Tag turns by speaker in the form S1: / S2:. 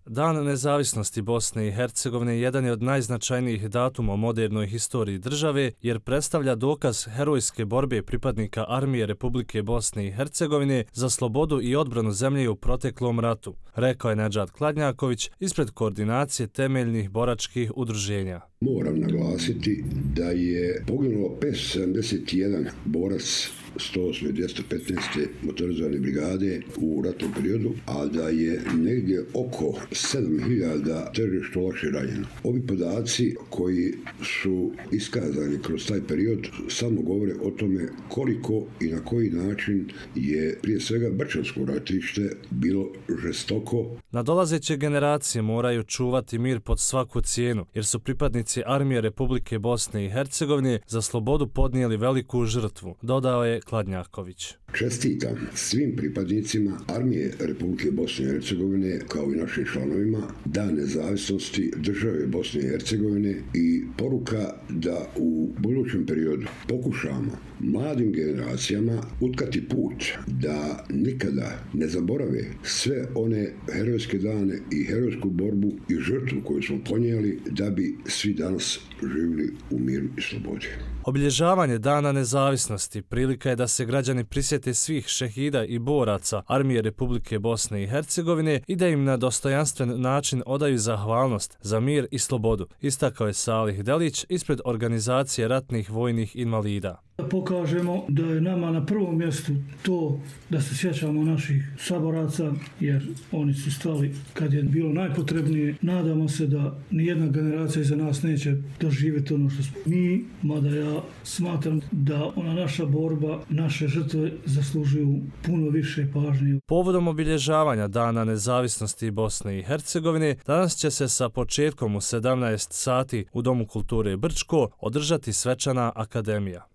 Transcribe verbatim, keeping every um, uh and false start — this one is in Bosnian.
S1: Dan nezavisnosti Bosne i Hercegovine jedan je od najznačajnijih datuma u modernoj historiji države jer predstavlja dokaz herojske borbe pripadnika Armije Republike Bosne i Hercegovine za slobodu i odbranu zemlje u proteklom ratu, rekao je Nedžad Kladnjaković ispred koordinacije temeljnih boračkih udruženja.
S2: Moram naglasiti da je poginulo petsto sedamdeset jedan borac sto osme i dvjesto petnaeste motorizovane brigade u ratnom periodu, a da je negdje oko sedam hiljada teže što lakše ranjeno. Ovi podaci koji su iskazani kroz taj period samo govore o tome koliko i na koji način je prije svega Brčansko ratište bilo žestoko.
S1: Nadolazeće generacije moraju čuvati mir pod svaku cijenu, jer su pripadnici Armije Republike Bosne i Hercegovine za slobodu podnijeli veliku žrtvu, dodao je Kladnjaković.
S2: Čestitam svim pripadnicima Armije Republike Bosne i Hercegovine kao i našim članovima Dan nezavisnosti države Bosne i Hercegovine i poruka da u budućem periodu pokušamo mladim generacijama utkati put da nikada ne zaborave sve one herojske dane i herojsku borbu i žrtvu koju smo ponijeli da bi svi danas živjeli u miru i slobodi.
S1: Obilježavanje Dana nezavisnosti prilika je da se građani prisjete svih šehida i boraca Armije Republike Bosne i Hercegovine i da im na dostojanstven način odaju zahvalnost za mir i slobodu, istakao je Salih Delić ispred organizacije ratnih vojnih invalida.
S3: Da pokažemo da je nama na prvom mjestu to da se sjećamo naših saboraca, jer oni su stali kad je bilo najpotrebnije. Nadamo se da nijedna generacija iza nas neće doživjeti ono što smo mi, mada ja smatram da ona naša borba, naše žrtve zaslužuju puno više pažnje.
S1: Povodom obilježavanja Dana nezavisnosti Bosne i Hercegovine, danas će se sa početkom u sedamnaest sati u Domu kulture Brčko održati svečana akademija.